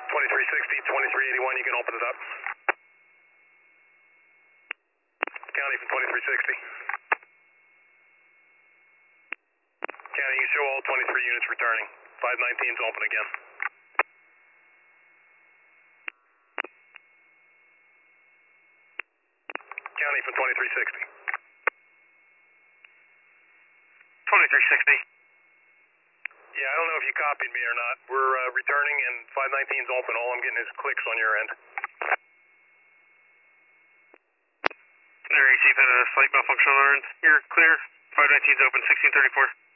2360, 2381, you can open it up. County from 2360. County, you show all 23 units returning. 519's open again. County from 2360. 2360. Yeah, I don't know if you copied me or not. We're returning and 519's open. All I'm getting is clicks on your end. There, you see that a slight malfunction on our end. You're clear. 519's open, 1634.